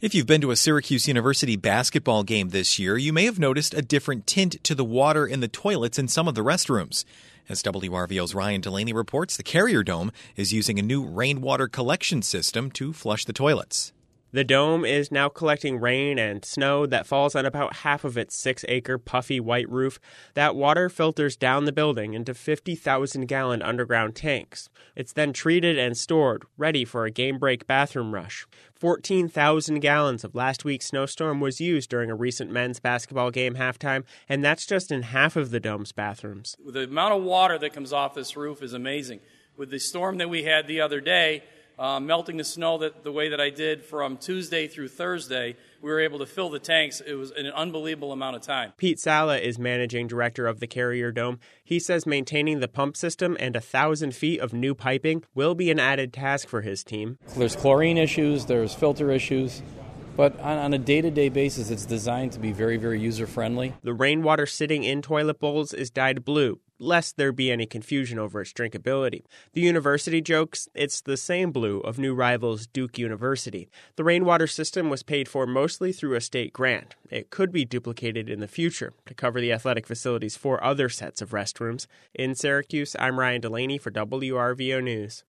If you've been to a Syracuse University basketball game this year, you may have noticed a different tint to the water in the toilets in some of the restrooms. As WRVO's Ryan Delaney reports, the Carrier Dome is using a new rainwater collection system to flush the toilets. The dome is now collecting rain and snow that falls on about half of its 6-acre puffy white roof. That water filters down the building into 50,000-gallon underground tanks. It's then treated and stored, ready for a game break bathroom rush. 14,000 gallons of last week's snowstorm was used during a recent men's basketball game halftime, and that's just in half of the dome's bathrooms. The amount of water that comes off this roof is amazing. With the storm that we had the other day, melting the snow the way that I did from Tuesday through Thursday, we were able to fill the tanks. It was an unbelievable amount of time. Pete Sala is managing director of the Carrier Dome. He says maintaining the pump system and 1,000 feet of new piping will be an added task for his team. There's chlorine issues, there's filter issues, but on a day-to-day basis, it's designed to be very, very user-friendly. The rainwater sitting in toilet bowls is dyed blue, lest there be any confusion over its drinkability. The university jokes it's the same blue of new rivals Duke University. The rainwater system was paid for mostly through a state grant. It could be duplicated in the future to cover the athletic facilities for other sets of restrooms. In Syracuse, I'm Ryan Delaney for WRVO News.